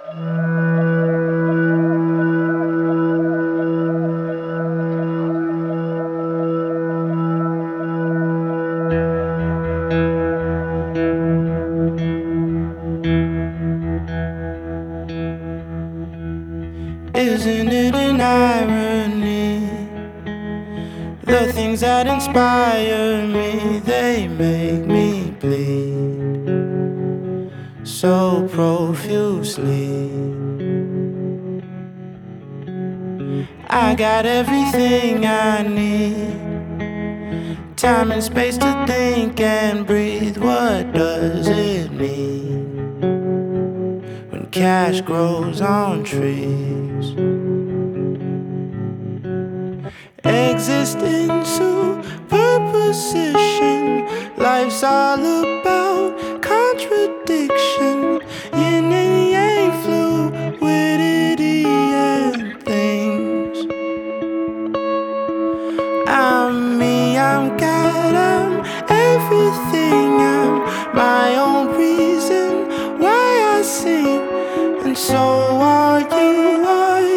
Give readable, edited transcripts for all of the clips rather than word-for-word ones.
Isn't it an irony? The things that inspire me, they make me bleed so profusely. I got everything I need, time and space to think and breathe. What does it mean when cash grows on trees? Existing superposition, life's all about contradiction, yin and yang, fluidity and things. I'm me, I'm God, I'm everything, I'm my own reason why I sing. And so are you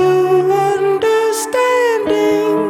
understanding?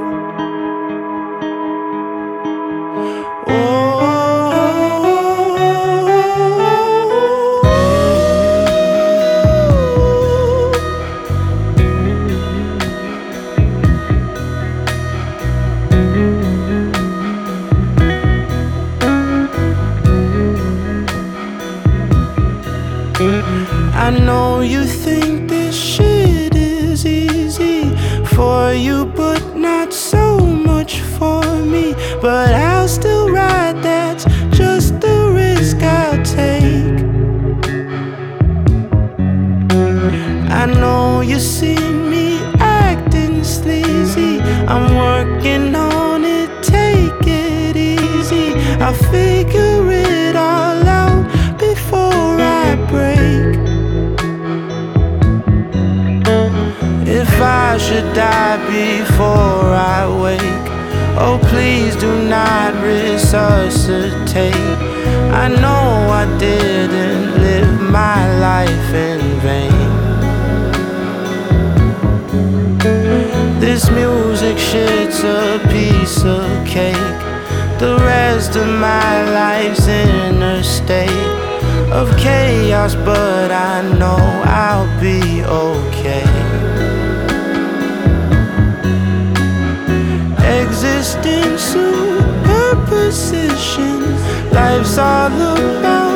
I know you think this shit is easy for you, but not so much for me. But I'll still ride, that's just the risk I'll take. I know you see me acting sleazy, I'm working on it, take it easy. I'll figure it all out before I break. If I should die before I wake, oh please do not resuscitate. I know I didn't live my life in vain. This music shit's a piece of cake, the rest of my life's in a state of chaos, but I know I'll be okay. Existing superposition, life's all about